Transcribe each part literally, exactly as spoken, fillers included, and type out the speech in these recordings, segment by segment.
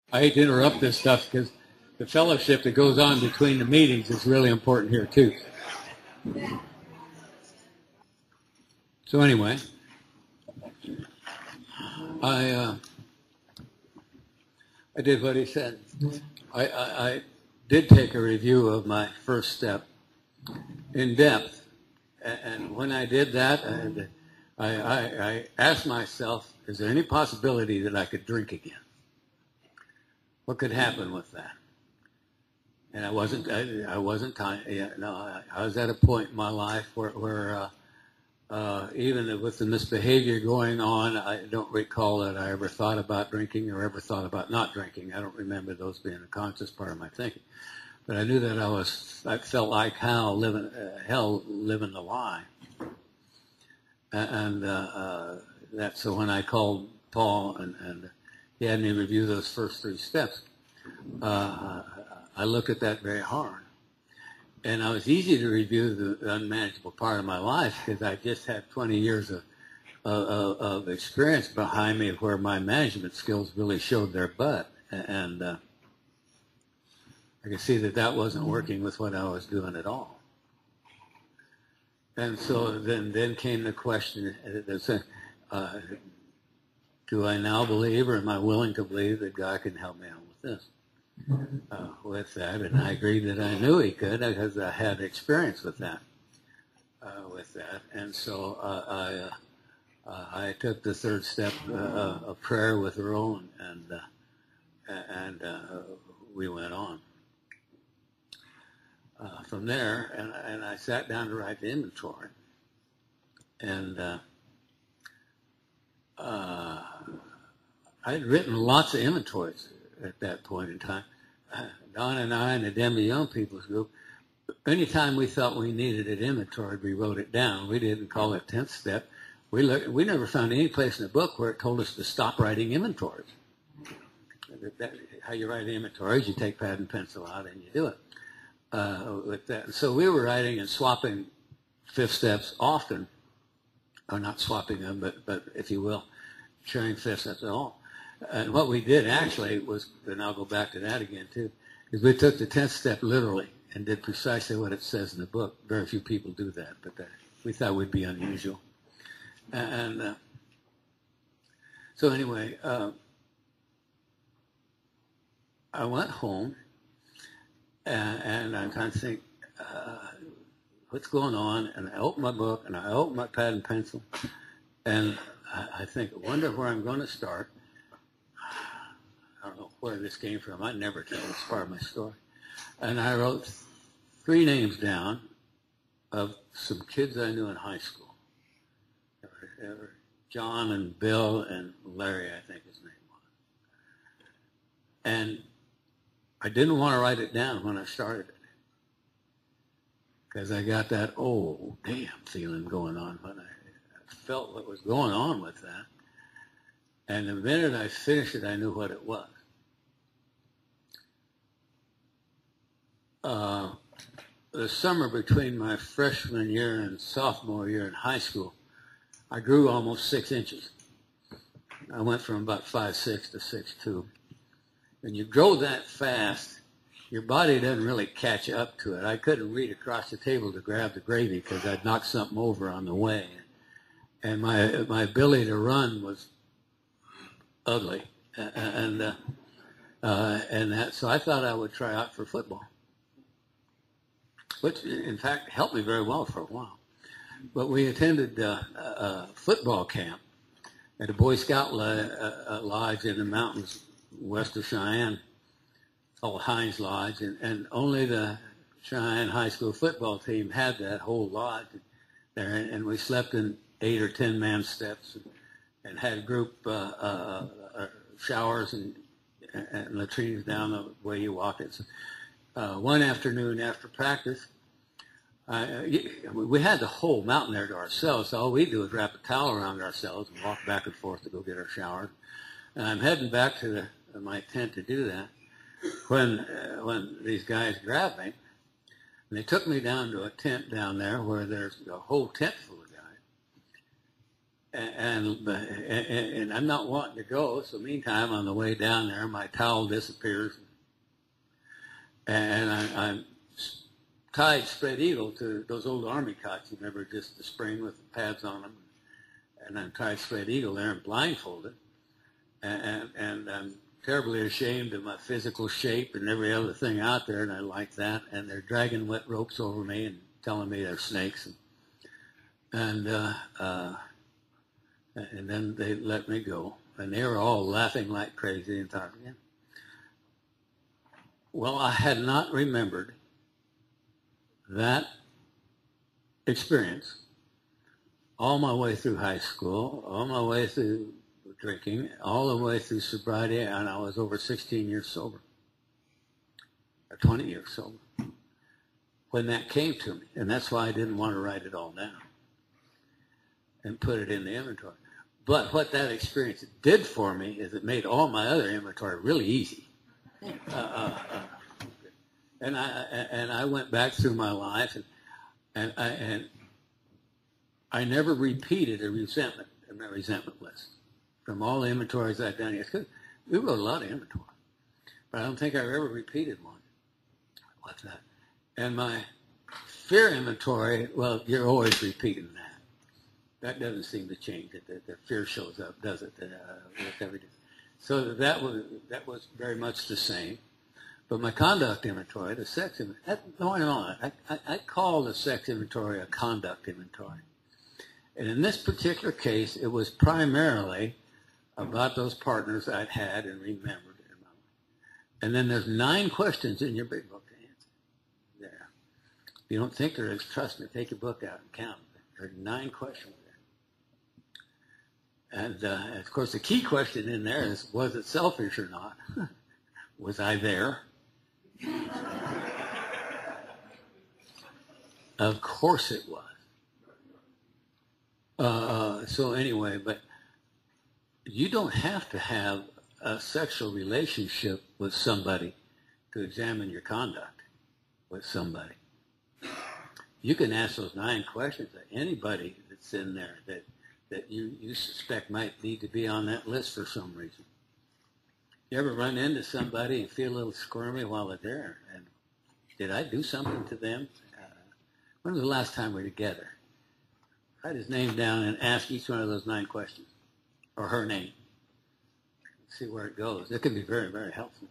I hate to interrupt this stuff because the fellowship that goes on between the meetings is really important here too. So anyway, I uh, I did what he said. I, I, I did take a review of my first step in depth, and when I did that, I, I, I asked myself, is there any possibility that I could drink again? What could happen with that? And I wasn't, I, I wasn't, yeah, no, I, I was at a point in my life where, where uh, uh, even with the misbehavior going on, I don't recall that I ever thought about drinking or ever thought about not drinking. I don't remember those being a conscious part of my thinking. But I knew that I was, I felt like hell living, uh, hell living the lie. And uh, uh, that, so when I called Paul and, and he had me review those first three steps, uh, I looked at that very hard. And it was easy to review the unmanageable part of my life because I just had twenty years of, of, of experience behind me where my management skills really showed their butt. And uh, I could see that that wasn't working with what I was doing at all. And so then, then came the question, uh, do I now believe or am I willing to believe that God can help me out with this? Uh, with that, and I agreed that I knew he could because I had experience with that. Uh, with that, and so uh, I uh, uh, I took the third step uh, of prayer with Rowan, and uh, and uh, we went on uh, from there. And and I sat down to write the inventory, and uh, uh, I had written lots of inventories at that point in time. Uh, Don and I and the Denver Young People's Group, anytime we thought we needed it inventoried, we wrote it down. We didn't call it tenth step. We looked, we never found any place in the book where it told us to stop writing inventories. That, that, how you write inventories, you take pad and pencil out and you do it. Uh, with that. So we were writing and swapping fifth steps often, or not swapping them, but, but if you will, sharing fifth steps at all. And what we did actually was, and I'll go back to that again too, is we took the tenth step literally and did precisely what it says in the book. Very few people do that, but that, we thought would be unusual. And uh, so anyway, uh, I went home and, and I'm trying to think, uh, what's going on? And I opened my book and I opened my pad and pencil and I, I think, I wonder where I'm going to start. I don't know where this came from. I never tell this part of my story. And I wrote three names down of some kids I knew in high school. There were, there were John and Bill and Larry, I think his name was. And I didn't want to write it down when I started it because I got that, oh, damn feeling going on when I, I felt what was going on with that. And the minute I finished it, I knew what it was. Uh, the summer between my freshman year and sophomore year in high school, I grew almost six inches. I went from about five six to six two. When you grow that fast, your body doesn't really catch up to it. I couldn't reach across the table to grab the gravy because I'd knocked something over on the way. And my, my ability to run was ugly, and uh, uh, and that, so I thought I would try out for football, which in fact helped me very well for a while. But we attended uh, a football camp at a Boy Scout lodge in the mountains west of Cheyenne, called Hines Lodge, and, and only the Cheyenne High School football team had that whole lodge there, and we slept in eight or ten man steps. And, and had group uh, uh, uh, showers and, and latrines down the way you walk it. So, uh, one afternoon after practice, uh, we had the whole mountain there to ourselves. So all we do is wrap a towel around ourselves and walk back and forth to go get our showers. And I'm heading back to the, my tent to do that when uh, when these guys grabbed me. And they took me down to a tent down there where there's a whole tent full of guys. And, and, and I'm not wanting to go, so meantime, on the way down there, my towel disappears, and I, I'm tied spread eagle to those old army cots, you remember, just the spring with the pads on them, and I'm tied spread eagle there and blindfolded, and, and, and I'm terribly ashamed of my physical shape and every other thing out there, and I like that, and they're dragging wet ropes over me and telling me they're snakes, and, and uh, uh, and then they let me go. And they were all laughing like crazy and talking. Yeah. Well, I had not remembered that experience all my way through high school, all my way through drinking, all the way through sobriety, and I was over sixteen years sober, or twenty years sober, when that came to me. And that's why I didn't want to write it all down and put it in the inventory. But what that experience did for me is it made all my other inventory really easy. Uh, uh, uh, and I and I went back through my life, and and I and I never repeated a resentment a resentment list from all the inventories I'd done. Yes, we wrote a lot of inventory, but I don't think I've ever repeated one. What's that? And my fear inventory, well, you're always repeating that. That doesn't seem to change it. The, the fear shows up, does it? Uh, with everything. So that was that was very much the same. But my conduct inventory, the sex inventory, no, no, I, I, I call the sex inventory a conduct inventory. And in this particular case, it was primarily about those partners I'd had and remembered. And then there's nine questions in your big book to answer. There. If you don't think there is, trust me, take your book out and count. There are nine questions. And, uh, of course, the key question in there is, was it selfish or not? Was I there? Of course it was. Uh, so anyway, but you don't have to have a sexual relationship with somebody to examine your conduct with somebody. You can ask those nine questions to anybody that's in there that that you, you suspect might need to be on that list for some reason. You ever run into somebody and feel a little squirmy while they're there? And did I do something to them? Uh, when was the last time we were together? Write his name down and ask each one of those nine questions, or her name. See where it goes. It can be very, very helpful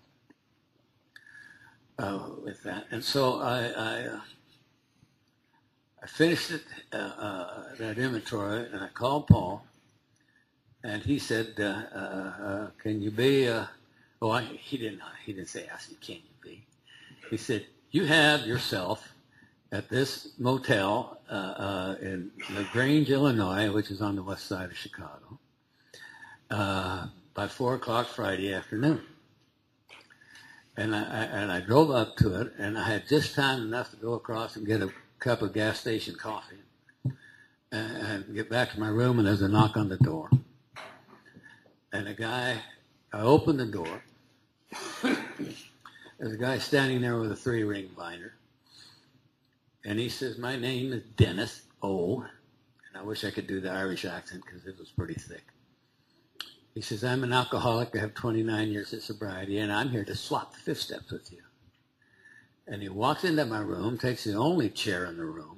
uh, with that. And so I... I uh, I finished it, uh, uh, that inventory, and I called Paul, and he said, uh, uh, uh, "Can you be?" Uh, oh, I, he didn't. He didn't say, "I said, can you be?" He said, "You have yourself at this motel uh, uh, in LaGrange, Illinois, which is on the west side of Chicago, uh, by four o'clock Friday afternoon." And I, I and I drove up to it, and I had just time enough to go across and get a cup of gas station coffee and, and get back to my room, and there's a knock on the door. And a guy, I opened the door. There's a guy standing there with a three-ring binder. And he says, "My name is Dennis O." And I wish I could do the Irish accent because it was pretty thick. He says, "I'm an alcoholic. I have twenty-nine years of sobriety, and I'm here to swap fifth steps with you." And he walks into my room, takes the only chair in the room,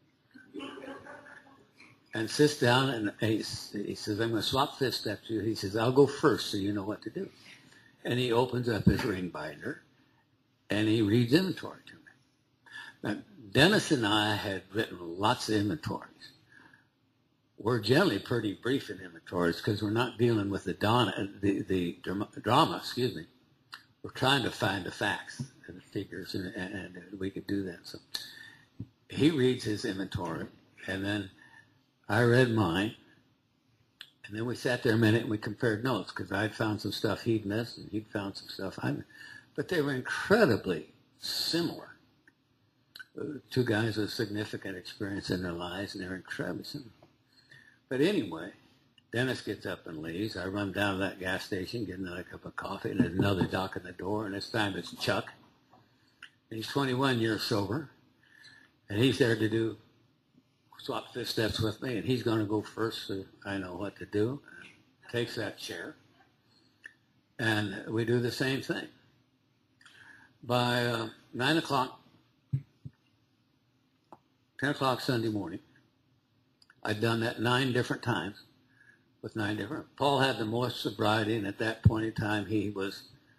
and sits down, and he, he says, "I'm going to swap fifth steps with you." He says, "I'll go first so you know what to do." And he opens up his ring binder, and he reads inventory to me. Now, Dennis and I had written lots of inventories. We're generally pretty brief in inventories because we're not dealing with the, donna, the, the drama, excuse me. We're trying to find the facts and the figures, and, and, and we could do that. So he reads his inventory, and then I read mine, and then we sat there a minute and we compared notes because I'd found some stuff he'd missed, and he'd found some stuff I missed. But they were incredibly similar. Two guys with significant experience in their lives, and they're incredibly similar. But anyway, Dennis gets up and leaves. I run down to that gas station, get another cup of coffee, and there's another knock on the door, and this time it's Chuck. And he's twenty-one years sober, and he's there to do swap fifth steps with me, and he's going to go first so I know what to do. Takes that chair, and we do the same thing. By uh, nine o'clock, ten o'clock Sunday morning, I'd done that nine different times with nine different. Paul had the most sobriety, and at that point in time, he was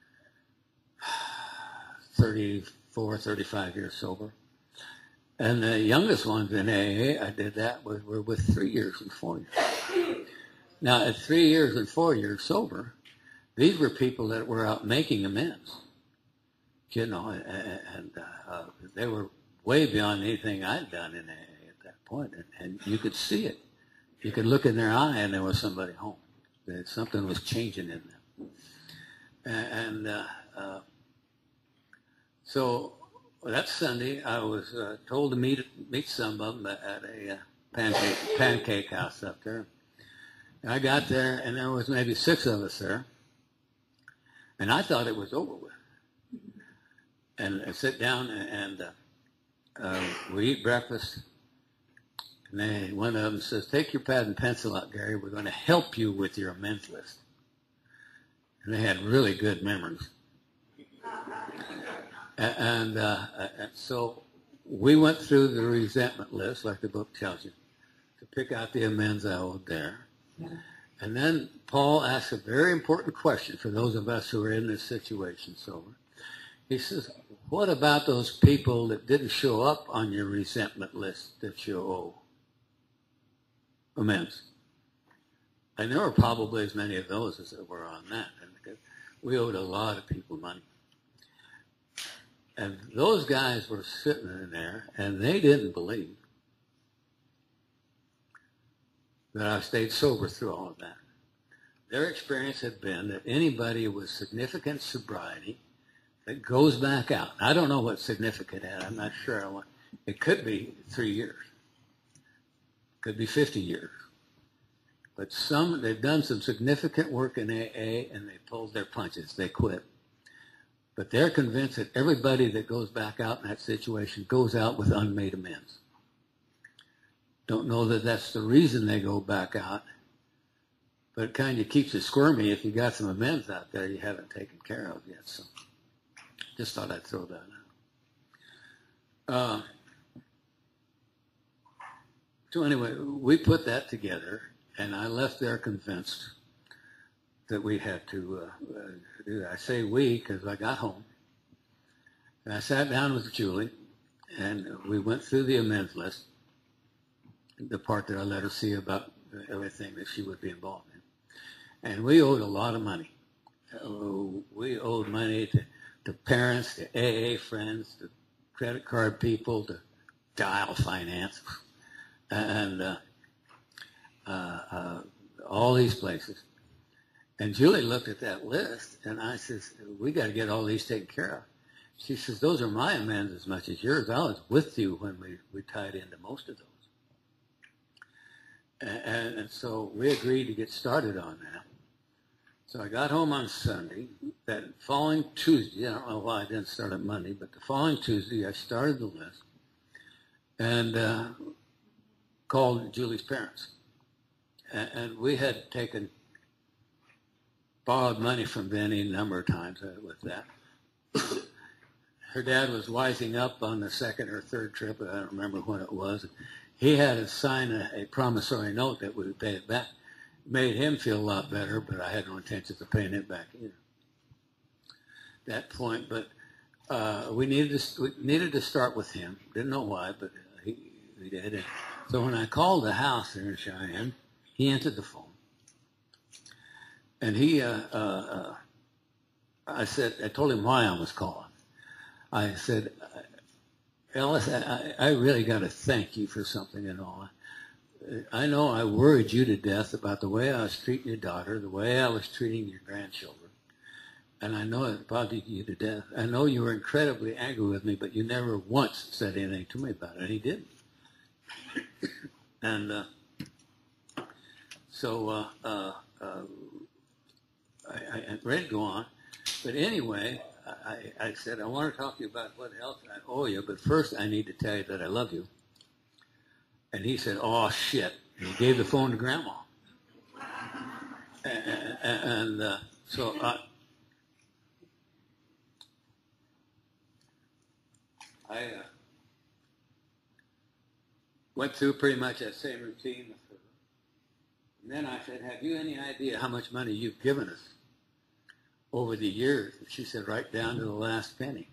thirty-four, thirty-five years sober. And the youngest ones in A A, I did that, were, were with three years and four years. Now, at three years and four years sober, these were people that were out making amends. You know, and, and uh, they were way beyond anything I'd done in A A at that point. And, and you could see it. You could look in their eye and there was somebody home. That something was changing in them. And uh, uh, so that Sunday, I was uh, told to meet meet some of them at a uh, pancake, pancake house up there. And I got there, and there was maybe six of us there. And I thought it was over with. And I sit down, and uh, uh, we eat breakfast. And then one of them says, take your pad and pencil out, Gary. We're going to help you with your amends list. And they had really good memories. And, uh, and so we went through the resentment list, like the book tells you, to pick out the amends I owed there. And then Paul asks a very important question for those of us who are in this situation sober. He says, what about those people that didn't show up on your resentment list that you owe amends? And there were probably as many of those as there were on that. And we owed a lot of people money. And those guys were sitting in there, and they didn't believe that I stayed sober through all of that. Their experience had been that anybody with significant sobriety that goes back out. I don't know what significant had. I'm not sure. I want, it could be three years. It could be fifty years. But some, they've done some significant work in A A, and they pulled their punches. They quit. But they're convinced that everybody that goes back out in that situation goes out with unmade amends. Don't know that that's the reason they go back out, but it kind of keeps you squirmy if you got some amends out there you haven't taken care of yet. So just thought I'd throw that out. Uh, so anyway, we put that together, and I left there convinced that we had to uh, do that. I say we because I got home, and I sat down with Julie, and we went through the amends list, the part that I let her see about everything that she would be involved in. And we owed a lot of money. Uh, we owed money to, to parents, to A A friends, to credit card people, to Dial Finance, and uh, uh, uh, all these places. And Julie looked at that list, and I says, we got to get all these taken care of. She says, those are my amends as much as yours. I was with you when we, we tied into most of those. And, and so we agreed to get started on that. So I got home on Sunday. That following Tuesday, I don't know why I didn't start on Monday, but the following Tuesday I started the list and uh, called Julie's parents. And, and we had taken, borrowed money from Benny a number of times with that. Her dad was wising up on the second or third trip, I don't remember when it was. He had to sign a, a promissory note that we would pay it back. Made him feel a lot better, but I had no intentions of paying it back either. That point, but uh, we needed to we needed to start with him. Didn't know why, but he, he did. And so when I called the house there in Cheyenne, he answered the phone, and he, uh, uh, uh, I said, I told him why I was calling. I said, Ellis, I, I really got to thank you for something and all. I know I worried you to death about the way I was treating your daughter, the way I was treating your grandchildren. And I know it bothered you to death. I know you were incredibly angry with me, but you never once said anything to me about it. And he didn't. and uh, so uh, uh, uh, I, I'm ready to go on. But anyway, I, I said, I want to talk to you about what else I owe you, but first I need to tell you that I love you. And he said, oh, shit. And he gave the phone to Grandma. And, and uh, so I, I uh, went through pretty much that same routine with her. And then I said, have you any idea how much money you've given us over the years? And she said, right down to the last penny.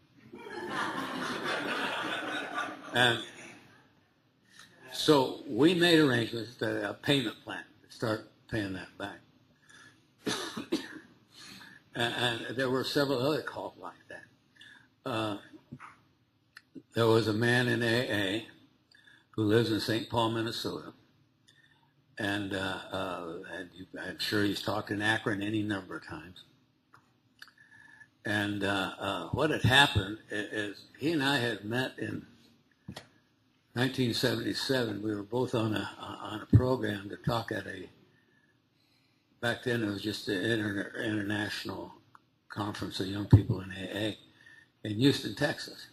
And so we made arrangements, to a payment plan, to start paying that back. and, and there were several other calls like that. Uh, there was a man in A A who lives in Saint Paul, Minnesota. And, uh, uh, and you, I'm sure he's talked in Akron any number of times. And uh, uh, what had happened is, is he and I had met in nineteen seventy-seven. We were both on a on a program to talk at a, back then it was just an inter, international conference of young people in A A in Houston, Texas.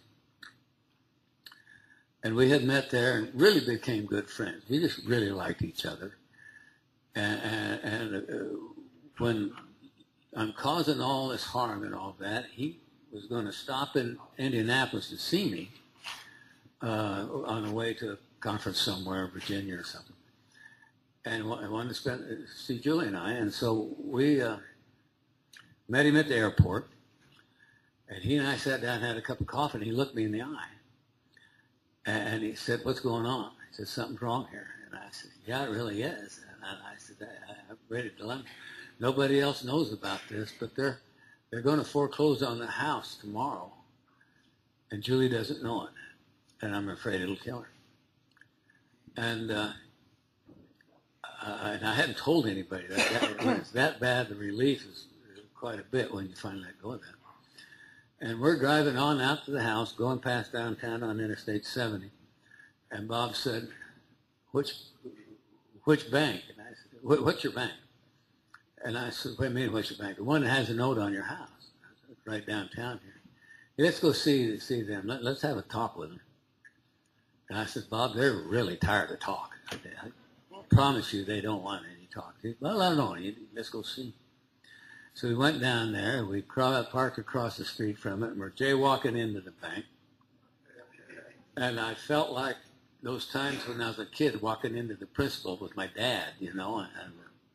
And we had met there and really became good friends. We just really liked each other. And, and, and uh, when I'm causing all this harm and all that, he was going to stop in Indianapolis to see me uh, on the way to a conference somewhere, Virginia or something. And I wanted to spend, see Julie and I. And so we uh, met him at the airport. And he and I sat down and had a cup of coffee, and he looked me in the eye. And he said, what's going on? I said, something's wrong here. And I said, yeah, it really is. And I said, I, I'm ready to let him. Nobody else knows about this, but they're, they're going to foreclose on the house tomorrow. And Julie doesn't know it. And I'm afraid it'll kill her. And, uh, uh, and I hadn't told anybody that. that when it's that bad, the relief is, is quite a bit when you finally let go of that. And we're driving on out to the house, going past downtown on Interstate seventy. And Bob said, which which bank? And I said, what's your bank? And I said, what do you mean, what's your bank? The one that has a note on your house. I said, right downtown here. Hey, let's go see see them. Let, let's have a talk with them. And I said, Bob, they're really tired of talk. I, I promise you they don't want any talk. He said, well, I don't know. Let's go see. So we went down there, we parked across the street from it, and we're jaywalking into the bank. And I felt like those times when I was a kid walking into the principal with my dad, you know. And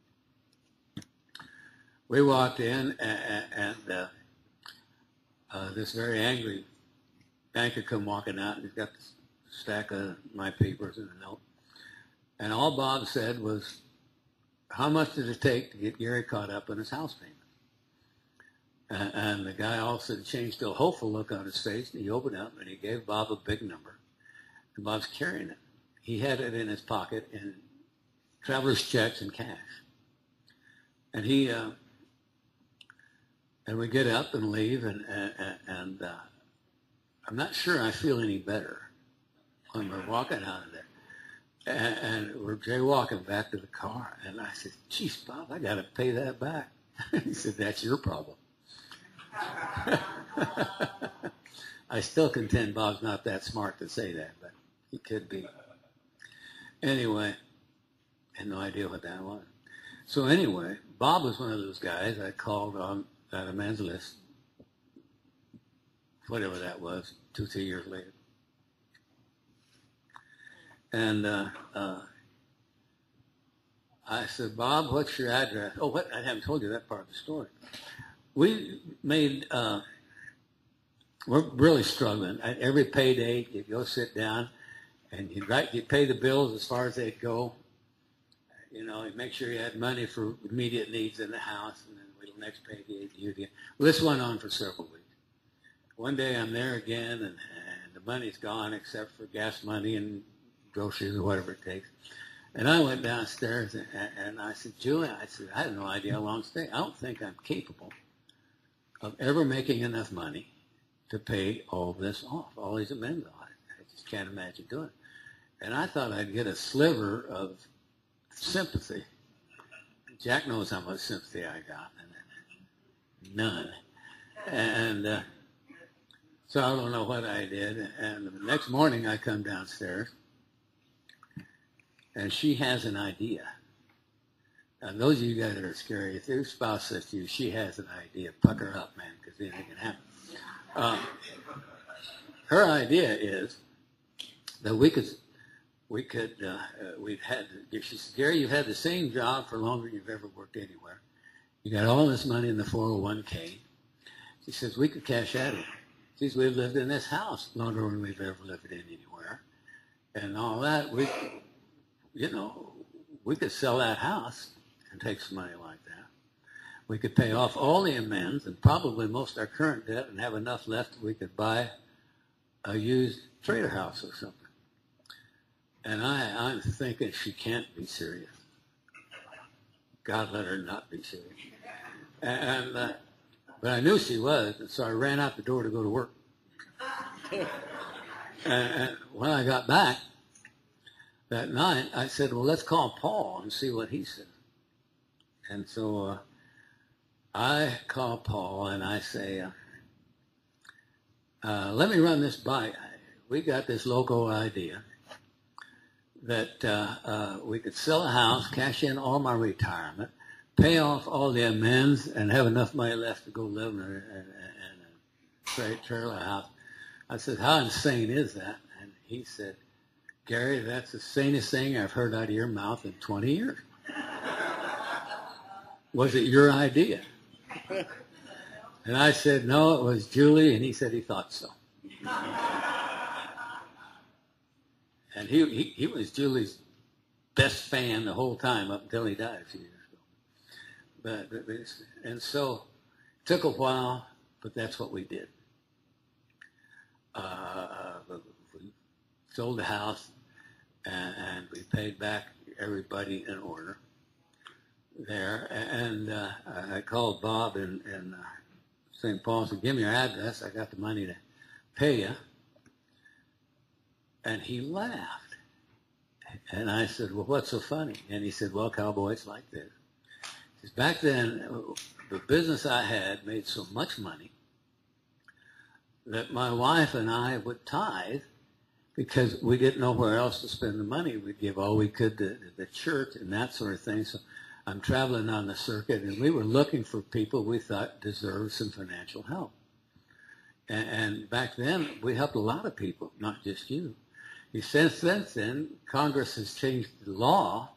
we walked in, and, and uh, uh, this very angry banker come walking out, and he's got this stack of my papers and a note. And all Bob said was, how much did it take to get Gary caught up in his house payment? And, and the guy all of a sudden changed to a hopeful look on his face, and he opened up and he gave Bob a big number. And Bob's carrying it. He had it in his pocket in traveler's checks and cash. And he, uh, and we get up and leave, and, and, and uh, I'm not sure I feel any better when we're walking out of there. And, and we're jaywalking back to the car. And I said, geez, Bob, I got to pay that back. He said, that's your problem. I still contend Bob's not that smart to say that, but he could be. Anyway, I had no idea what that was. So anyway, Bob was one of those guys I called on at a man's list, whatever that was, two, three years later. And uh, uh, I said, Bob, what's your address? Oh, what? I haven't told you that part of the story. We made, uh, we're really struggling. At every payday, you go sit down, and you'd, write, you'd pay the bills as far as they'd go. You know, you'd make sure you had money for immediate needs in the house, and then the next payday, you again. Well, this went on for several weeks. One day I'm there again, and, and the money's gone except for gas money and groceries or whatever it takes. And I went downstairs, and, and I said, Julie, I said, I have no idea how long to stay. I don't think I'm capable of ever making enough money to pay all this off, all these amendments on it. I just can't imagine doing it. And I thought I'd get a sliver of sympathy. Jack knows how much sympathy I got. None. And uh, so I don't know what I did. And the next morning I come downstairs, and she has an idea. And those of you guys that are scary, if your spouse says to you, she has an idea, pucker up, man, because anything can happen. Uh, her idea is that we could, we could, uh, uh, we've had, she says, Gary, you've had the same job for longer than you've ever worked anywhere. You got all this money in the four oh one K. She says, we could cash out of it. She says, we've lived in this house longer than we've ever lived in anywhere. And all that, we, you know, we could sell that house and take some money like that. We could pay off all the amends and probably most of our current debt and have enough left that we could buy a used trader house or something. And I, I'm thinking she can't be serious. God, let her not be serious. And, uh, but I knew she was, and so I ran out the door to go to work. and, and when I got back that night, I said, well, let's call Paul and see what he said. And so uh, I call Paul and I say, uh, uh, let me run this by. We got this local idea that uh, uh, we could sell a house, cash in all my retirement, pay off all the amends, and have enough money left to go live in a, in a, in a trailer house. I said, how insane is that? And he said, Gary, that's the sanest thing I've heard out of your mouth in twenty years. Was it your idea? And I said, no, it was Julie, and he said he thought so. And he, he, he was Julie's best fan the whole time up until he died a few years ago. But, but, but and so it took a while, but that's what we did. Uh, we sold the house, and, and we paid back everybody in order there. And uh, I called Bob in, in uh, Saint Paul and said, give me your address. I got the money to pay you. And he laughed. And I said, well, what's so funny? And he said, well, cowboys like this. Because back then, the business I had made so much money that my wife and I would tithe because we didn't know where else to spend the money. We'd give all we could to the church and that sort of thing. So I'm traveling on the circuit, and we were looking for people we thought deserved some financial help. And, and back then, we helped a lot of people, not just you. Since, since then, Congress has changed the law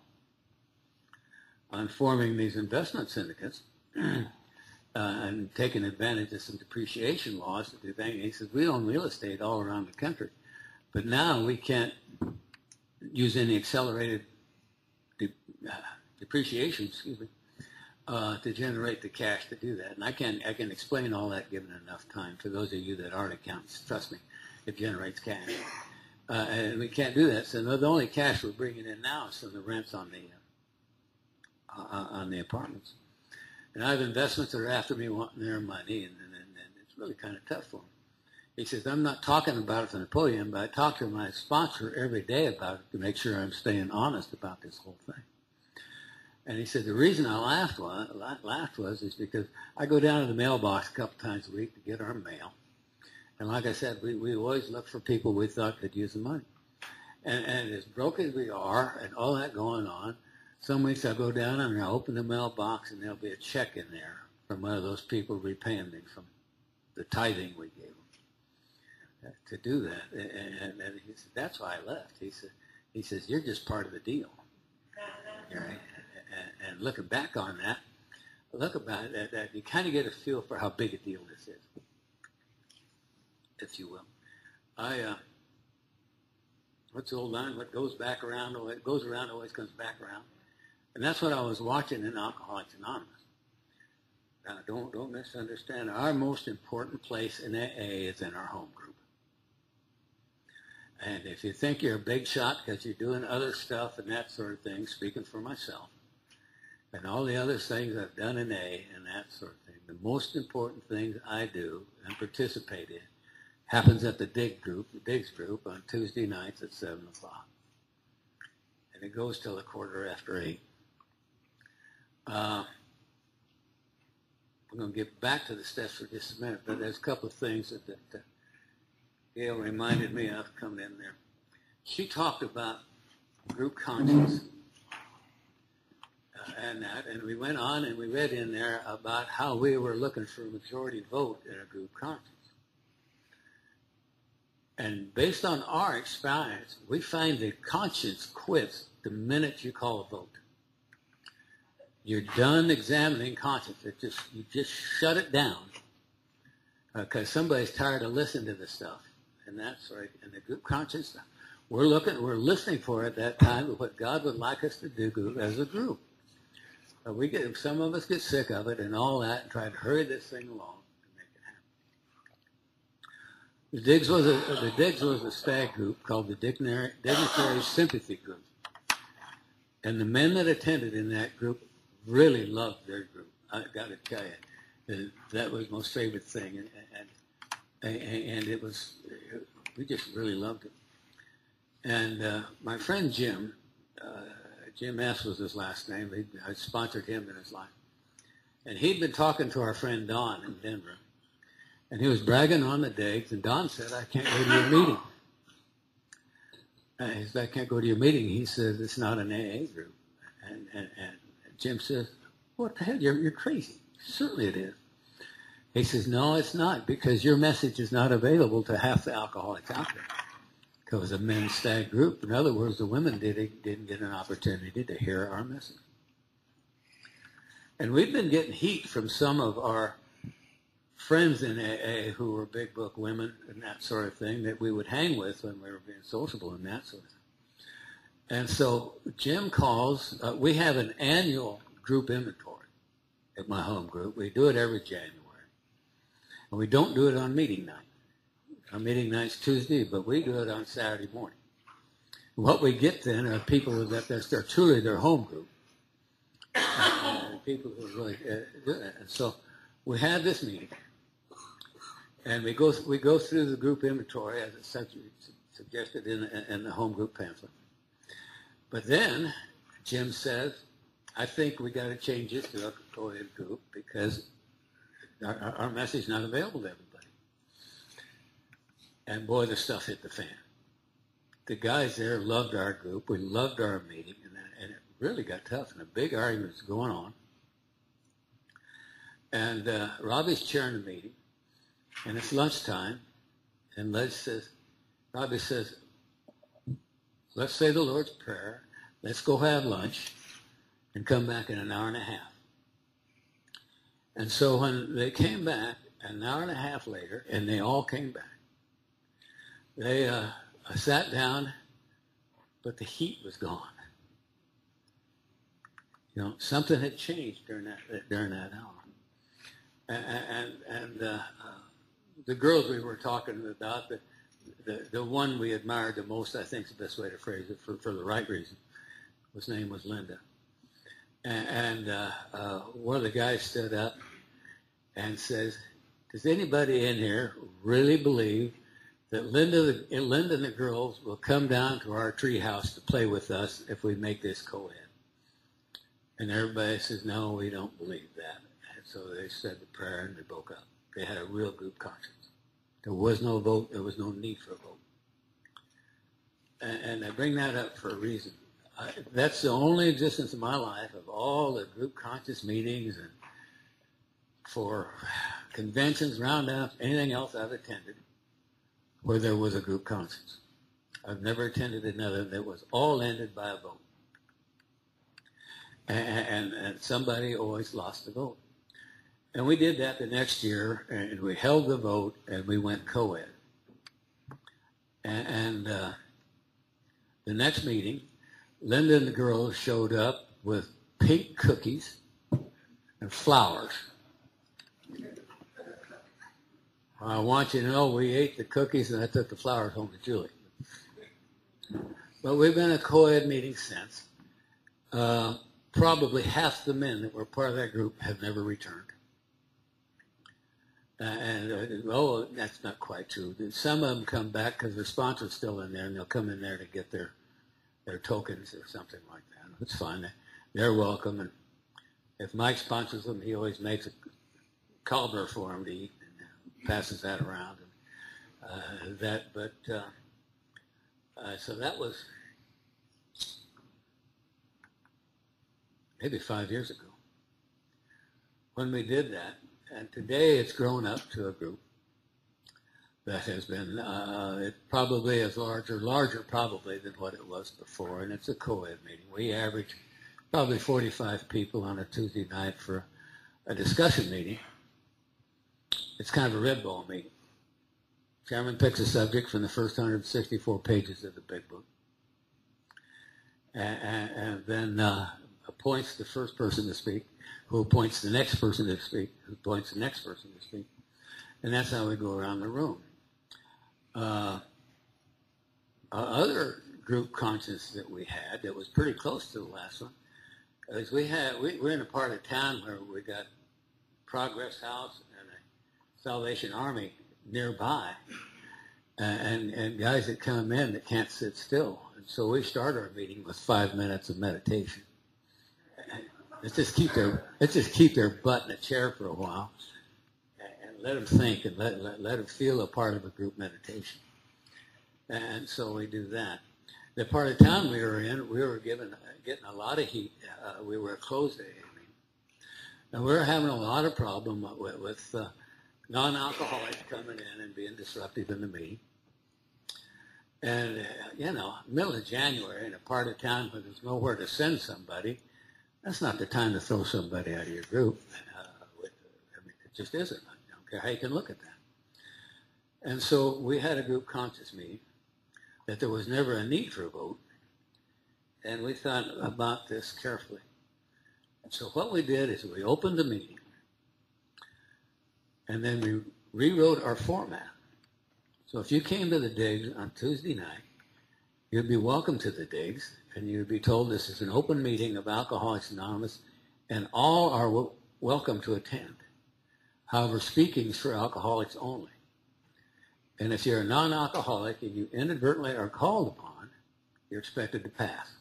on forming these investment syndicates uh, and taking advantage of some depreciation laws to do things. He says, we own real estate all around the country, but now we can't use any accelerated de uh, depreciation, excuse me, uh, to generate the cash to do that. And I can, I can explain all that given enough time. For those of you that aren't accountants, trust me, it generates cash. Uh, and we can't do that. So the only cash we're bringing in now is from the rents on the uh, uh, on the apartments. And I have investments that are after me wanting their money, and, and, and it's really kind of tough for them. He says, I'm not talking about it from the podium, but I talk to my sponsor every day about it to make sure I'm staying honest about this whole thing. And he said, the reason I laughed was, laughed was is because I go down to the mailbox a couple times a week to get our mail. And like I said, we, we always look for people we thought could use the money. And, and as broke as we are and all that going on, some weeks I go down and I open the mailbox and there'll be a check in there from one of those people repaying me from the tithing we gave them to do that. And, and he said, that's why I left. He said, he says, you're just part of the deal. Right? And, and looking back on that, look about it, that, that you kind of get a feel for how big a deal this is, if you will. I, uh, what's the old line? What goes back around, what goes around always comes back around. And that's what I was watching in Alcoholics Anonymous. Now, don't, don't misunderstand. Our most important place in A A is in our home group. And if you think you're a big shot because you're doing other stuff and that sort of thing, speaking for myself, and all the other things I've done in A and that sort of thing, the most important things I do and participate in happens at the dig group, the Diggs group, on Tuesday nights at seven o'clock. And it goes till a quarter after eight. Uh, we're going to get back to the steps for just a minute, but there's a couple of things that, that uh, Gail reminded me of coming in there. She talked about group conscience. Uh, and that, and we went on and we read in there about how we were looking for a majority vote in a group conscience. And based on our experience, we find that conscience quits the minute you call a vote. You're done examining conscience. It just you just shut it down because uh, somebody's tired of listening to this stuff, and that's right. And the group conscience, we're looking, we're listening for at that time what God would like us to do as a group. Uh, we get some of us get sick of it and all that, and try to hurry this thing along. The Diggs was a the Diggs was a stag group called the Dignitary, Dignitary Sympathy Group, and the men that attended in that group really loved their group. I got to tell you, that was my most favorite thing, and and, and it was we just really loved it. And uh, my friend Jim, uh, Jim S. was his last name. He, I sponsored him in his life, and he'd been talking to our friend Don in Denver. And he was bragging on the Diggs, and Don said, I can't go to your meeting. Uh, he said, I can't go to your meeting. He says, it's not an A A group. And, and, and Jim says, what the hell? You're, you're crazy. Certainly it is. He says, no, it's not, because your message is not available to half the alcoholics out there. Because it's a men's stag group. In other words, the women did, didn't get an opportunity to hear our message. And we've been getting heat from some of our friends in A A who were big book women and that sort of thing that we would hang with when we were being sociable and that sort of thing. And so Jim calls, uh, we have an annual group inventory at my home group. We do it every January. And we don't do it on meeting night. Our meeting night's Tuesday, but we do it on Saturday morning. And what we get then are people that that's they're truly their home group. Uh, people who really uh, do that. And so we had this meeting. And we go we go through the group inventory as it's suggested in the, in the home group pamphlet. But then Jim says, I think we got to change this to a co-ed group because our, our message is not available to everybody. And boy, the stuff hit the fan. The guys there loved our group. We loved our meeting. And, and it really got tough. And a big argument was going on. And uh, Robbie's chairing the meeting. And it's lunchtime, and Les says, Robbie says, let's say the Lord's Prayer, let's go have lunch, and come back in an hour and a half. And so when they came back, an hour and a half later, and they all came back, they uh, sat down, but the heat was gone. You know, something had changed during that during that hour. And, and, and uh, the girls we were talking about, the, the the one we admired the most, I think is the best way to phrase it, for, for the right reason, his name was Linda. And, and uh, uh, one of the guys stood up and says, does anybody in here really believe that Linda, the, Linda and the girls will come down to our tree house to play with us if we make this co-ed? And everybody says, no, we don't believe that. And so they said the prayer and they broke up. They had a real group conscience. There was no vote. There was no need for a vote. And, and I bring that up for a reason. I, that's the only existence in my life of all the group conscious meetings and for conventions, roundouts, anything else I've attended where there was a group conscience. I've never attended another that was all ended by a vote. And, and, and somebody always lost the vote. And we did that the next year, and we held the vote, and we went co-ed. And, and uh, the next meeting, Linda and the girls showed up with pink cookies and flowers. I want you to know we ate the cookies, and I took the flowers home to Julie. But we've been a co-ed meeting since. Uh, probably half the men that were part of that group have never returned. Uh, and, uh, oh, that's not quite true. Some of them come back because their sponsor's still in there, and they'll come in there to get their their tokens or something like that. It's fine. They're welcome. And if Mike sponsors them, he always makes a cobbler for them to eat and passes that around. And, uh, that, but uh, uh, so that was maybe five years ago, when we did that. And today it's grown up to a group that has been uh, it probably as large or larger probably than what it was before. And it's a co-ed meeting. We average probably forty-five people on a Tuesday night for a discussion meeting. It's kind of a red ball meeting. Chairman picks a subject from the first one hundred sixty-four pages of the big book, and, and, and then uh, appoints the first person to speak, who appoints the next person to speak, who appoints the next person to speak, and that's how we go around the room. Uh, other group conscience that we had that was pretty close to the last one is we had we, we're in a part of town where we got Progress House and a Salvation Army nearby, and, and guys that come in that can't sit still. And so we start our meeting with five minutes of meditation. Let's just keep their let's just keep their butt in a chair for a while, and, and let them think and let, let let them feel a part of a group meditation. And so we do that. The part of town we were in, we were given getting a lot of heat. Uh, we were a closed A A meeting, and we were having a lot of problem with. with uh, non-alcoholics coming in and being disruptive in the meeting. And, uh, you know, middle of January in a part of town where there's nowhere to send somebody, that's not the time to throw somebody out of your group. Uh, with, I mean, it just isn't. I don't care how you can look at that. And so we had a group conscience meeting that there was never a need for a vote, and we thought about this carefully. And so what we did is we opened the meeting, and then we rewrote our format. So if you came to the digs on Tuesday night, you'd be welcome to the digs, and you'd be told this is an open meeting of Alcoholics Anonymous, and all are w- welcome to attend. However, speaking is for alcoholics only. And if you're a non-alcoholic and you inadvertently are called upon, you're expected to pass.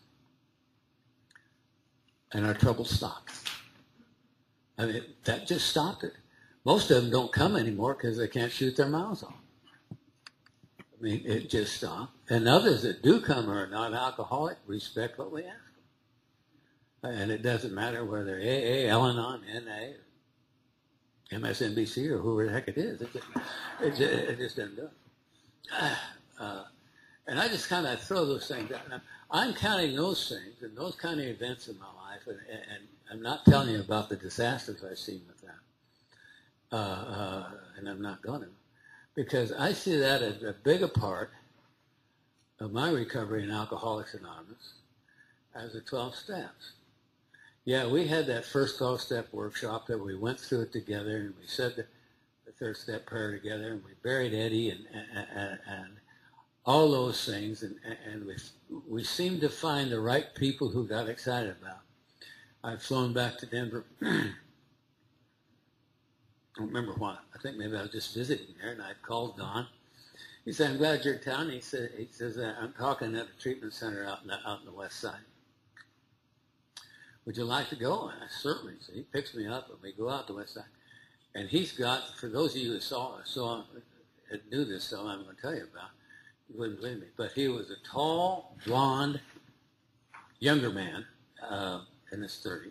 And our trouble stopped. I mean, that just stopped it. Most of them don't come anymore because they can't shoot their mouths off. I mean, it just stopped. And others that do come are non-alcoholic, respect what we ask them. And it doesn't matter whether A A, Al-Anon, N A, M S N B C, or whoever the heck it is. It just, it just, it just doesn't do it. Uh, and I just kind of throw those things out. Now, I'm counting those things and those kind of events in my life, and, and I'm not telling you about the disasters I've seen with that. Uh, uh, and I'm not going to, because I see that as a bigger part of my recovery in Alcoholics Anonymous as the twelve steps. Yeah, we had that first twelve-step workshop that we went through it together, and we said the, the third-step prayer together, and we buried Eddie and, and, and all those things, and, and we, we seemed to find the right people who got excited about it. I've flown back to Denver. I don't remember why. I think maybe I was just visiting there, and I called Don. He said, "I'm glad you're in town." He said, "He says uh, I'm talking at a treatment center out in the, out in the west side. Would you like to go?" And I certainly. So he picks me up, and we go out the west side. And he's got, for those of you who saw saw knew this, so I'm going to tell you about. You wouldn't believe me, but he was a tall, blonde, younger man uh, in his thirties.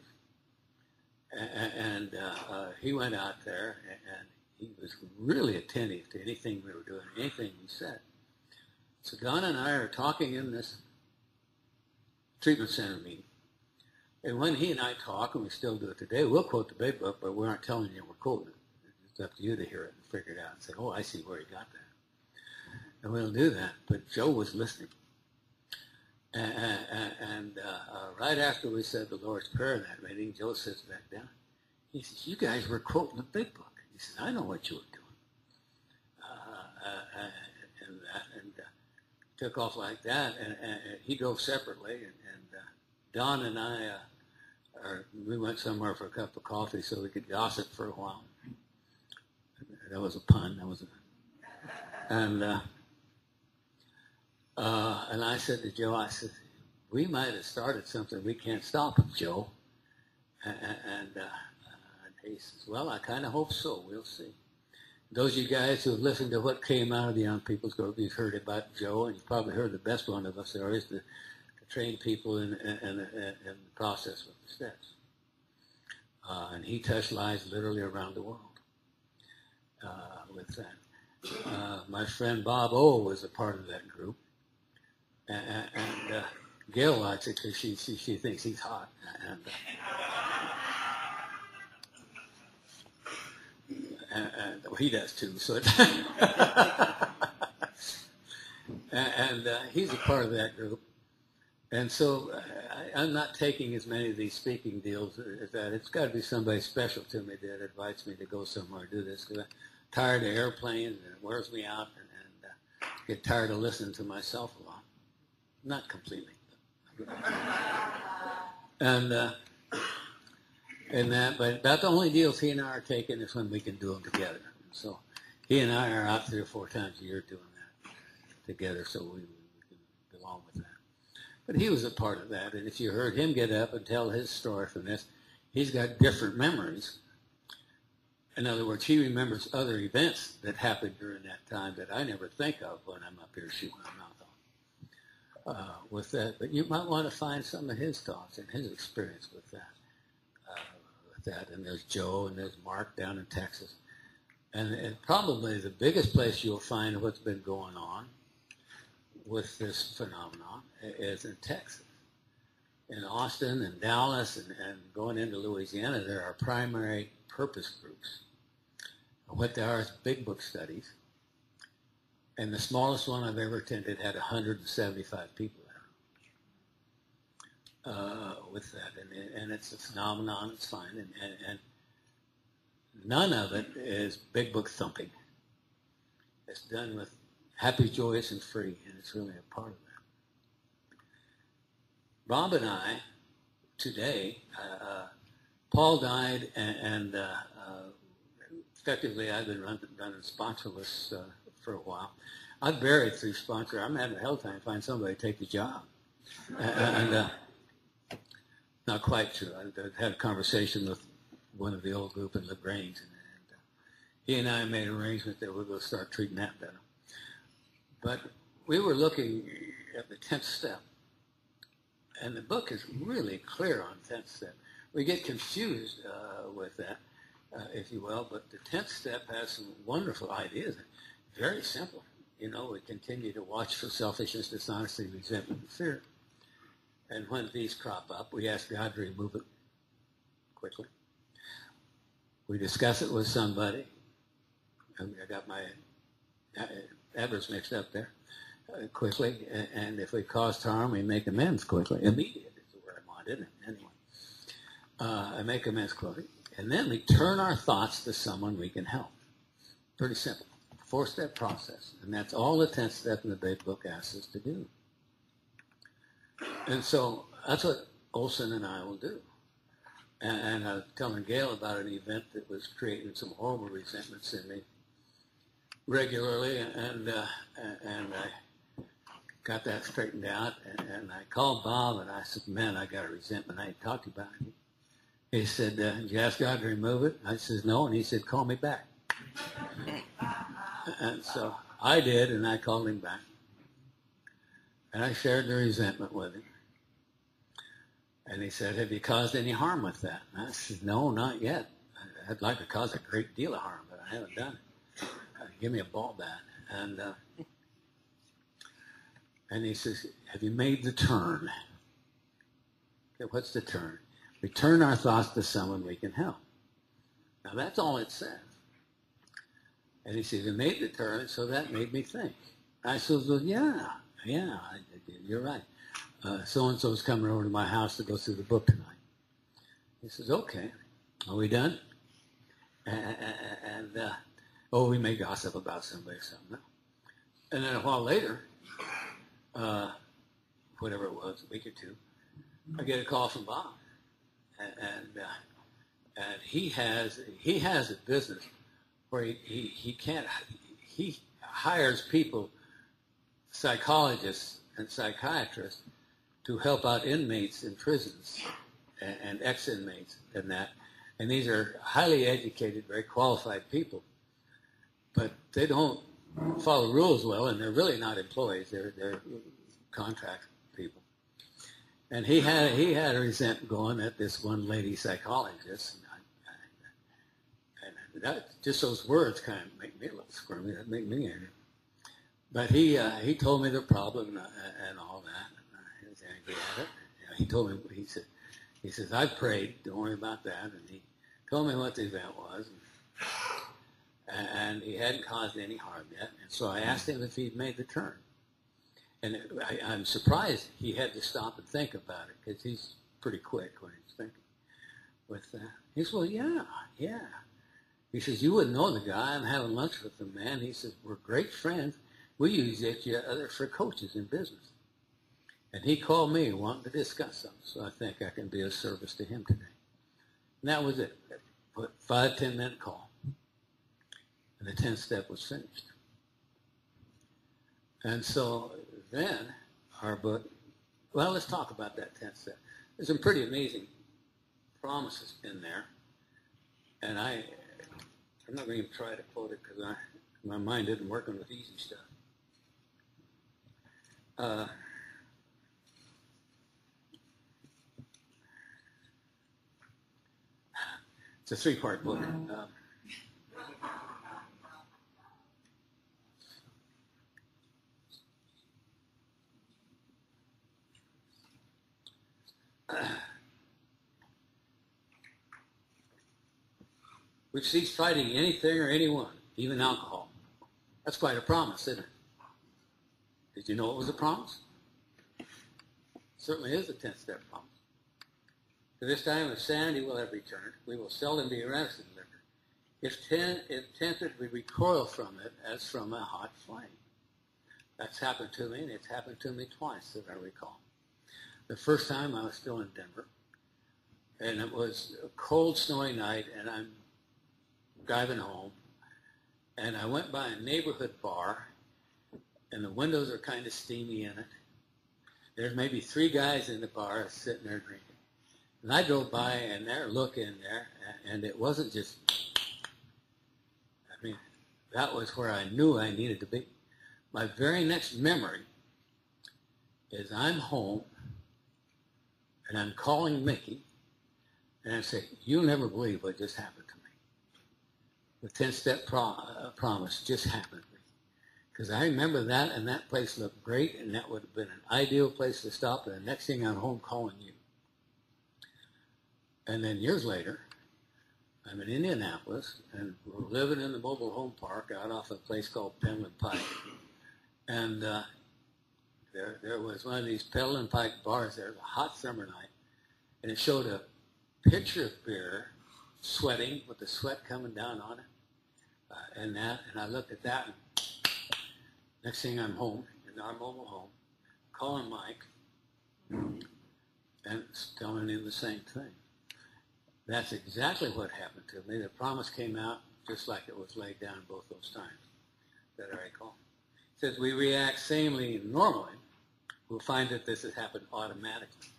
And uh, uh, he went out there, and he was really attentive to anything we were doing, anything we said. So Don and I are talking in this treatment center meeting. And when he and I talk, and we still do it today, we'll quote the big book, but we aren't telling you we're quoting it. It's up to you to hear it and figure it out and say, "Oh, I see where he got that." And we'll do that. But Joe was listening. And, and, and uh, uh, right after we said the Lord's Prayer in that meeting, Joe sits back down. He says, "You guys were quoting the big book." He says, "I know what you were doing." Uh, uh, and that, and uh, took off like that. And, and, and he drove separately. And, and uh, Don and I, uh, are, we went somewhere for a cup of coffee so we could gossip for a while. That was a pun. That was a, and. Uh, Uh, and I said to Joe, I said, "We might have started something. We can't stop it, Joe." And, and uh, he says, "Well, I kind of hope so. We'll see." Those of you guys who have listened to what came out of the Young People's Group, you've heard about Joe, and you probably heard the best one of us there is to, to train people in, in, in, in the process with the steps. Uh, and he touched lives literally around the world uh, with that. Uh, my friend Bob O was a part of that group. And, and uh, Gail likes it because she, she, she thinks he's hot. And, uh, and, and well, he does too. So it and, and uh, he's a part of that group. And so I, I'm not taking as many of these speaking deals as that. It's got to be somebody special to me that invites me to go somewhere and do this, because I'm tired of airplanes and it wears me out, and, and uh, get tired of listening to myself a lot. Not completely. And uh, and that, but about the only deals he and I are taking is when we can do them together. So he and I are out three or four times a year doing that together, so we, we can belong with that. But he was a part of that, and if you heard him get up and tell his story from this, he's got different memories. In other words, he remembers other events that happened during that time that I never think of when I'm up here shooting my mouth off uh, with that. But you might want to find some of his thoughts and his experience with that. Uh, with that, and there's Joe and there's Mark down in Texas, and, and probably the biggest place you'll find what's been going on with this phenomenon is in Texas. In Austin and Dallas and, and going into Louisiana, there are primary purpose groups. What they are is big book studies. And the smallest one I've ever attended had one hundred seventy-five people there uh, with that. And, and it's a phenomenon, it's fine. And, and, and none of it is big book thumping. It's done with happy, joyous, and free, and it's really a part of that. Bob and I, today, uh, uh, Paul died, and, and uh, uh, effectively I've been running, running sponsorless uh, for a while. I've buried through sponsor. I'm having a hell time to find somebody to take the job. And uh, not quite true. I had a conversation with one of the old group in LaGrange, and, and uh, he and I made arrangements that we're going to start treating that better. But we were looking at the tenth step, and the book is really clear on tenth step. We get confused uh, with that, uh, if you will, but the tenth step has some wonderful ideas. Very simple. You know, we continue to watch for selfishness, dishonesty, resentment, and fear. And when these crop up, we ask God to remove it quickly. We discuss it with somebody. I got my adverbs mixed up there. Uh, quickly, and, and if we caused harm, we make amends quickly. Immediate is the word I want, isn't it? Anyway, uh, I make amends quickly, and then we turn our thoughts to someone we can help. Pretty simple. Four-step process, and that's all the tenth step in the big book asks us to do. And so that's what Olson and I will do. And, and I was telling Gail about an event that was creating some horrible resentments in me regularly, and uh, and I got that straightened out, and, and I called Bob, and I said, man, I got a resentment. I ain't talked to you about it. He said, uh, did you ask God to remove it? I said, no, and he said, call me back. And so I did, and I called him back. And I shared the resentment with him. And he said, have you caused any harm with that? And I said, no, not yet. I'd like to cause a great deal of harm, but I haven't done it. Uh, give me a ball bat. And uh, and he says, have you made the turn? Okay, what's the turn? We turn our thoughts to someone we can help. Now, that's all it says. And he said, you made the turn, so that made me think. I said, well, yeah, yeah, I, you're right. Uh, so-and-so's coming over to my house to go through the book tonight. He says, okay, are we done? And, and uh, oh, we may gossip about somebody or something. No. And then a while later, uh, whatever it was, a week or two, I get a call from Bob. And, and, uh, and he has he has a business where he, he, he can't, he hires people, psychologists and psychiatrists, to help out inmates in prisons and, and ex-inmates and that. And these are highly educated, very qualified people. But they don't follow rules well, and they're really not employees. They're, they're contract people. And he had he had a resentment going at this one lady psychologist. that just those words kind of make me a little squirmy. That make me angry. But he uh, he told me the problem and, uh, and all that. And I was angry at it. You know, he told me he said he says I've prayed. Don't worry about that. And he told me what the event was, and, and he hadn't caused any harm yet. And so I asked him if he'd made the turn. And it, I, I'm surprised he had to stop and think about it because he's pretty quick when he's thinking. With that, he said, "Well, yeah, yeah." He says, "You wouldn't know the guy. I'm having lunch with the man." He says, "We're great friends. We use each other for coaches in business." And he called me wanting to discuss something, so I think I can be of service to him today. And that was it. Five, ten minute call. And the tenth step was finished. And so then our book, well, let's talk about that tenth step. There's some pretty amazing promises in there. And I, I'm not going to even try to quote it because my mind isn't working with easy stuff. Uh, it's a three-part book. Um, We've ceased fighting anything or anyone, even alcohol. That's quite a promise, isn't it? Did you know it was a promise? It certainly is a tenth-step promise. To this time of sanity will have returned. We will seldom be arrested in liquor. If, ten, if tempted, we recoil from it as from a hot flame. That's happened to me, and it's happened to me twice that I recall. The first time I was still in Denver, and it was a cold, snowy night, and I'm driving home, and I went by a neighborhood bar, and the windows are kind of steamy in it. There's maybe three guys in the bar sitting there drinking. And I drove by, and they're looking there, and it wasn't just, I mean, that was where I knew I needed to be. My very next memory is I'm home, and I'm calling Mickey, and I say, "You'll never believe what just happened to me. The tenth-step pro uh, promise just happened to me." Because I remember that, and that place looked great, and that would have been an ideal place to stop, and the next thing I'm home calling you. And then years later, I'm in Indianapolis, and we're living in the mobile home park out off a place called Penland Pike. And uh, there, there was one of these Penland Pike bars there, it was a hot summer night, and it showed a picture of beer, sweating, with the sweat coming down on it, uh, and that, and I looked at that, and next thing I'm home, in our mobile home, calling Mike, and telling him the same thing. That's exactly what happened to me. The promise came out just like it was laid down both those times that I recall. It says we react sanely and normally, we'll find that this has happened automatically.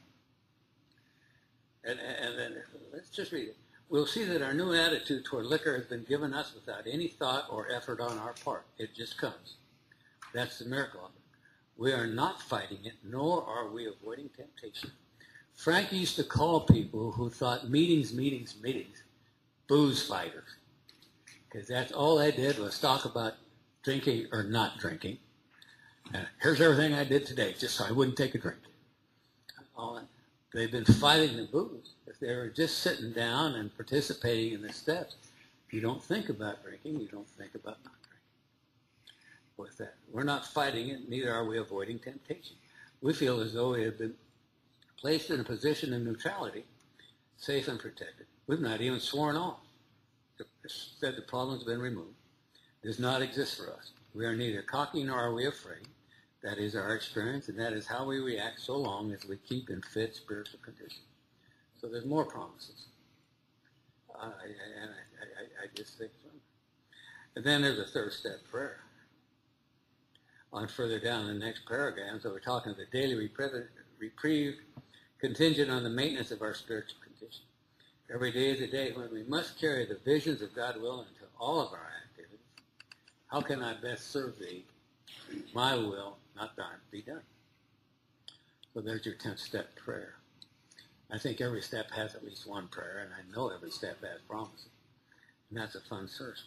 And, and then, let's just read it. We'll see that our new attitude toward liquor has been given us without any thought or effort on our part. It just comes. That's the miracle of it. We are not fighting it, nor are we avoiding temptation. Frank used to call people who thought meetings, meetings, meetings, booze fighters. Because that's all they did was talk about drinking or not drinking. And here's everything I did today, just so I wouldn't take a drink. All that. They've been fighting the booze. If they were just sitting down and participating in the steps, you don't think about drinking, you don't think about not drinking. With that, we're not fighting it, neither are we avoiding temptation. We feel as though we have been placed in a position of neutrality, safe and protected. We've not even sworn off. Said the problem's been removed. It does not exist for us. We are neither cocky nor are we afraid. That is our experience, and that is how we react so long as we keep in fit spiritual condition. So there's more promises. Uh, and I, I, I just think so. And then there's a third step prayer. On further down in the next paragraph, so we're talking the daily reprieve, reprieve contingent on the maintenance of our spiritual condition. Every day is a day when we must carry the visions of God's will into all of our activities. How can I best serve thee? My will, not thine, be done. So there's your tenth step prayer. I think every step has at least one prayer, and I know every step has promises. And that's a fun search.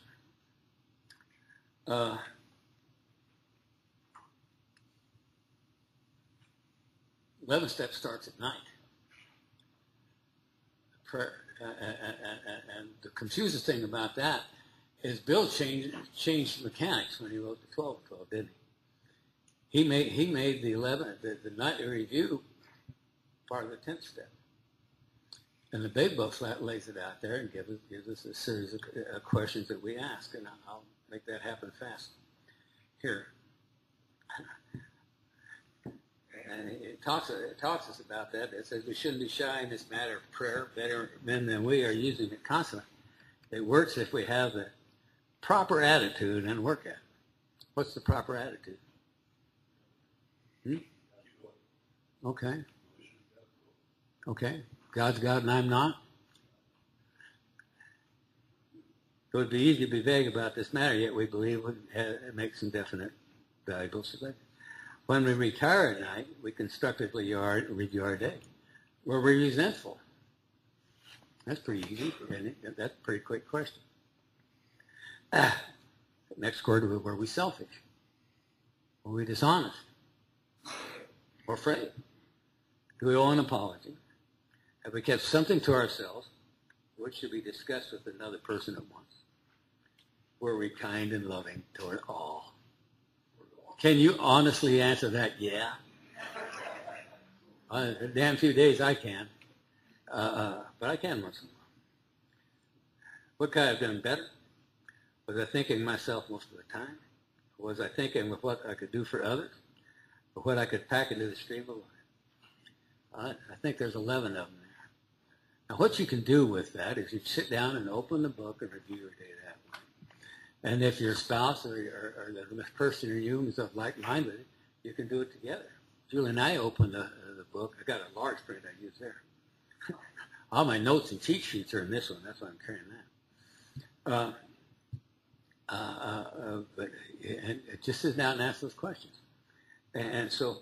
Uh, eleven step starts at night. Prayer, uh, uh, and the confusing thing about that is Bill changed changed mechanics when he wrote the twelve twelve, didn't he? He made he made the eleven the, the nightly review part of the tenth step, and the big book flat lays it out there and gives us gives us a series of uh, questions that we ask, and I'll make that happen fast here. And it talks, it talks us about that. It says we shouldn't be shy in this matter of prayer. Better men than we are using it constantly. It works if we have the proper attitude and work at it. What's the proper attitude? Hmm? Okay. Okay. God's God and I'm not. It would be easy to be vague about this matter, yet we believe it makes some definite, valuable selection. When we retire at night, we constructively review our day. Were we resentful? That's pretty easy, isn't it? That's a pretty quick question. Ah, next word, were we selfish? Were we dishonest? Or afraid? Do we owe an apology? Have we kept something to ourselves which should be discussed with another person at once? Were we kind and loving toward all? Can you honestly answer that? Yeah. Uh, a damn few days I can. Uh, uh, but I can once in a while. What could I have done better? Was I thinking myself most of the time? Was I thinking with what I could do for others? Or what I could pack into the stream of life? Uh, I think there's eleven of them there. Now what you can do with that is you sit down and open the book and review your day that way. And if your spouse or, or, or the person or you is of like-minded, you can do it together. Julie and I opened the, uh, the book. I got a large print I use there. All my notes and cheat sheets are in this one. That's why I'm carrying that. Uh, uh, uh, uh, but and it just sit down and ask those questions. And, and so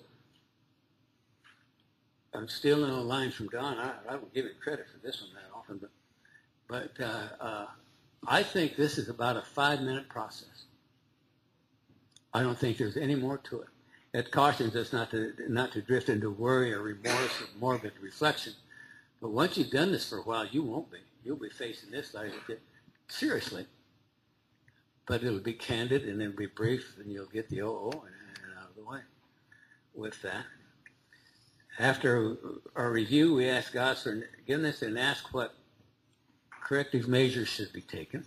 I'm stealing a line from Don. I, I don't give him credit for this one that often, but but uh, uh, I think this is about a five-minute process. I don't think there's any more to it. It cautions us not to not to drift into worry or remorse or morbid reflection. But once you've done this for a while, you won't be. You'll be facing this like seriously. But it'll be candid and it'll be brief, and you'll get the oh oh and, and out of the way with that. After our review, we ask God for forgiveness and ask what corrective measures should be taken.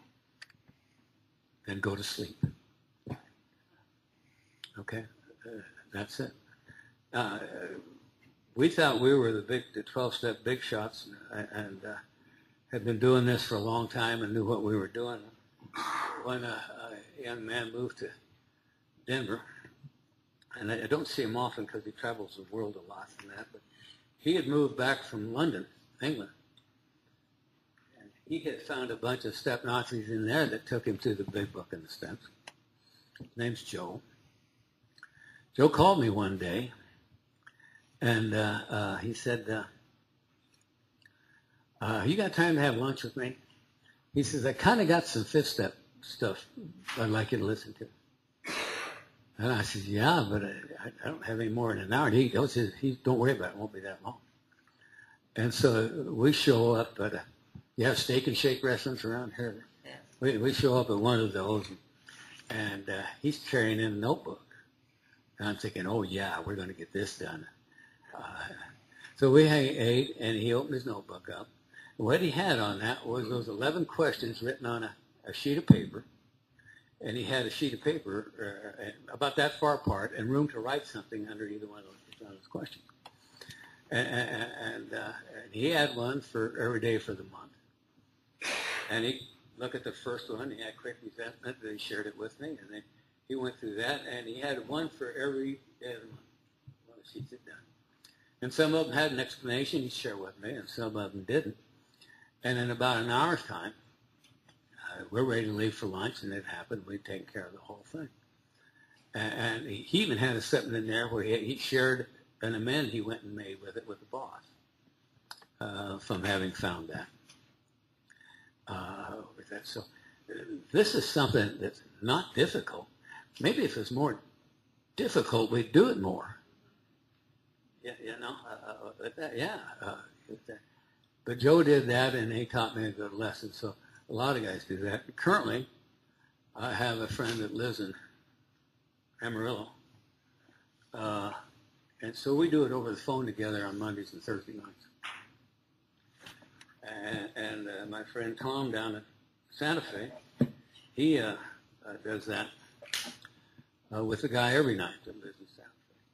Then go to sleep. Okay, uh, that's it. Uh, we thought we were the big, the twelve-step big shots, and, and uh, had been doing this for a long time and knew what we were doing. When a, a young man moved to Denver, and I, I don't see him often because he travels the world a lot and that, but he had moved back from London, England. And he had found a bunch of step Nazis in there that took him to the big book in the steps. His name's Joe. Joe called me one day, and uh, uh, he said, uh, uh, you got time to have lunch with me? He says, I kind of got some fifth step stuff I'd like you to listen to. And I said, yeah, but I, I don't have any more than an hour. And he goes, he, don't worry about it. It won't be that long. And so we show up at a, you have steak and shake restaurants around here. Yeah. We, we show up at one of those, and, and uh, he's carrying in a notebook. And I'm thinking, oh, yeah, we're going to get this done. Uh, so we ate, and he opened his notebook up. And what he had on that was those eleven questions written on a, a sheet of paper. And he had a sheet of paper uh, about that far apart and room to write something under either one of those, one of those questions. And, and, and, uh, and he had one for every day for the month. And he looked at the first one. He had quick resentment. Then he shared it with me. And then he went through that. And he had one for every day of the month. One of the sheets had done. And some of them had an explanation he'd share with me, and some of them didn't. And in about an hour's time, uh, we're ready to leave for lunch, and it happened. We'd taken care of the whole thing. And, and he even had something in there where he, he shared an amend he went and made with it with the boss uh, from having found that. uh, with that. So uh, this is something that's not difficult. Maybe if it's more difficult, we'd do it more. Yeah, you know, uh, uh, that, yeah. Uh, that. But Joe did that, and he taught me a good lesson. So a lot of guys do that. Currently, I have a friend that lives in Amarillo, uh, and so we do it over the phone together on Mondays and Thursday nights. And, and uh, my friend Tom down at Santa Fe, he uh, uh, does that uh, with a guy every night that lives in Santa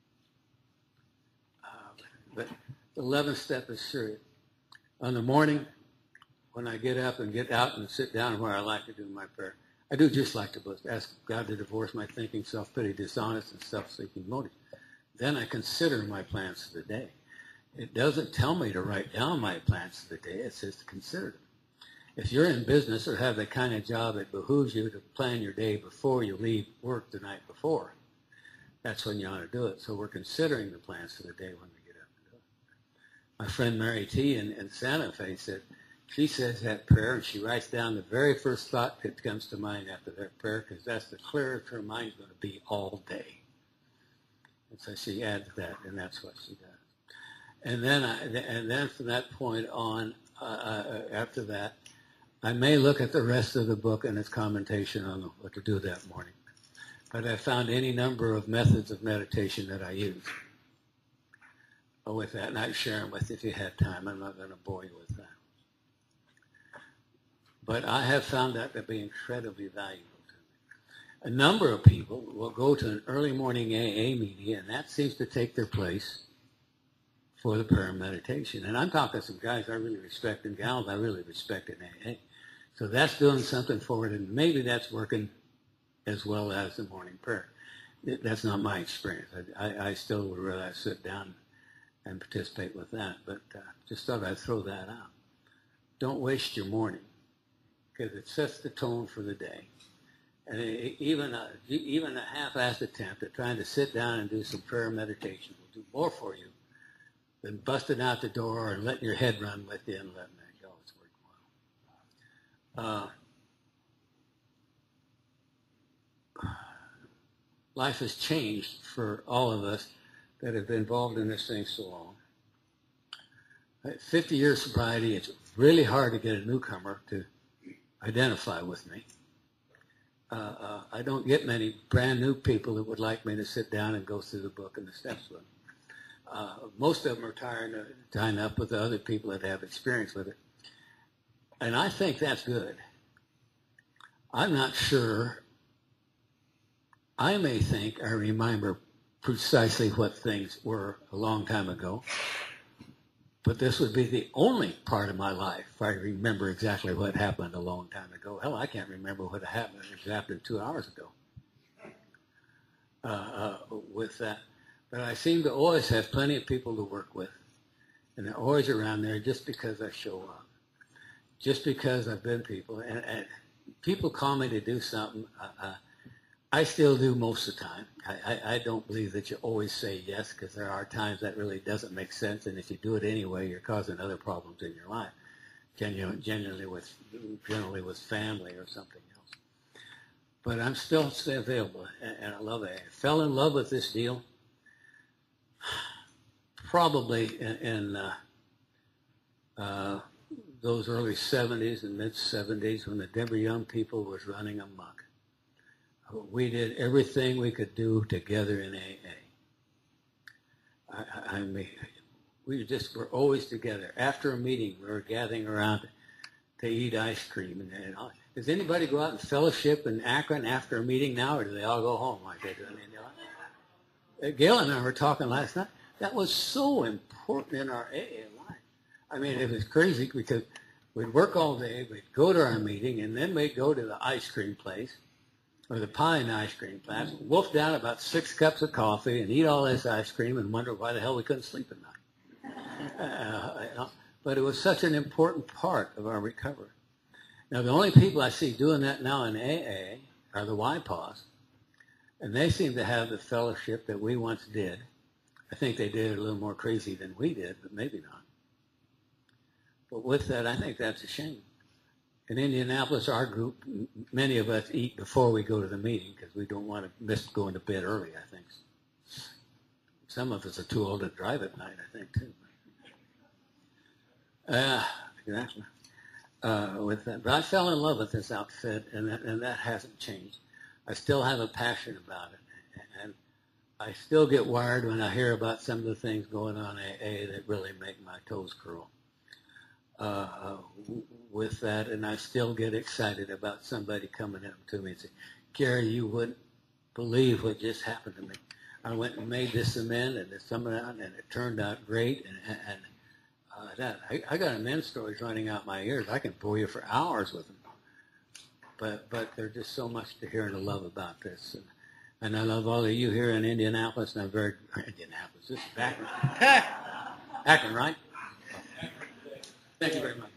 Fe. Uh, but the eleventh step is serious. On the morning, when I get up and get out and sit down where I like to do my prayer, I do just like to ask God to divorce my thinking, self-pity, dishonest, and self-seeking motives. Then I consider my plans for the day. It doesn't tell me to write down my plans for the day. It says to consider them. If you're in business or have the kind of job that behooves you to plan your day before you leave work the night before, that's when you ought to do it. So we're considering the plans for the day when we get up and do it. My friend Mary T. in, in Santa Fe said, she says that prayer and she writes down the very first thought that comes to mind after that prayer because that's the clearest her mind's going to be all day. And so she adds that, and that's what she does. And then, I, and then from that point on, uh, uh, after that, I may look at the rest of the book and its commentation on what to do that morning. But I found any number of methods of meditation that I use with that, and I'd share them with you if you had time. I'm not going to bore you with that. But I have found that to be incredibly valuable to me. A number of people will go to an early morning A A meeting, and that seems to take their place for the prayer and meditation. And I'm talking to some guys I really respect and gals I really respect in A A. So that's doing something for it, and maybe that's working as well as the morning prayer. That's not my experience. I, I, I still would rather sit down and participate with that, but uh, just thought I'd throw that out. Don't waste your morning, because it sets the tone for the day. And it, even a, even a half-assed attempt at trying to sit down and do some prayer meditation will do more for you than busting out the door and letting your head run with you and letting that go. It's worthwhile. Uh, life has changed for all of us that have been involved in this thing so long. At fifty years sobriety, it's really hard to get a newcomer to identify with me. Uh, uh, I don't get many brand new people that would like me to sit down and go through the book and the steps with them. Uh, most of them are tying, uh, tying up with the other people that have experience with it. And I think that's good. I'm not sure. I may think I remember precisely what things were a long time ago, but this would be the only part of my life if I remember exactly what happened a long time ago. Hell, I can't remember what happened exactly two hours ago uh, uh, with that. But I seem to always have plenty of people to work with, and they're always around there just because I show up, just because I've been people. And, and people call me to do something. Uh, uh, I still do most of the time. I, I, I don't believe that you always say yes, because there are times that really doesn't make sense, and if you do it anyway, you're causing other problems in your life, generally with, generally with family or something else. But I'm still stay available, and, and I love it. I fell in love with this deal probably in, in uh, uh, those early seventies and mid-seventies when the Denver Young People was running amok. We did everything we could do together in A A. I, I mean, we just were always together. After a meeting, we were gathering around to eat ice cream. And, and all. Does anybody go out and fellowship in Akron after a meeting now, or do they all go home like they do in Indiana? Gail and I were talking last night. That was so important in our A A life. I mean, it was crazy because we'd work all day, we'd go to our meeting, and then we'd go to the ice cream place, or the pie and ice cream place, wolf down about six cups of coffee and eat all this ice cream and wonder why the hell we couldn't sleep at night. Uh, you know, but it was such an important part of our recovery. Now, the only people I see doing that now in A A are the Y P AWs, and they seem to have the fellowship that we once did. I think they did it a little more crazy than we did, but maybe not. But with that, I think that's a shame. in Indianapolis, our group, m- many of us eat before we go to the meeting because we don't want to miss going to bed early, I think. Some of us are too old to drive at night, I think, too. Uh, exactly. Uh, with that. But I fell in love with this outfit, and that, and that hasn't changed. I still have a passion about it. And I still get wired when I hear about some of the things going on in A A that really make my toes curl. Uh, with that, and I still get excited about somebody coming up to me and saying, Gary, you wouldn't believe what just happened to me. I went and made this cement and this some of that, and it turned out great. And, and uh, that I, I got immense stories running out my ears. I can bore you for hours with them. But but there's just so much to hear and to love about this. And, and I love all of you here in Indianapolis, and I'm very Indianapolis. This is Akron. Akron, right? Thank you very much.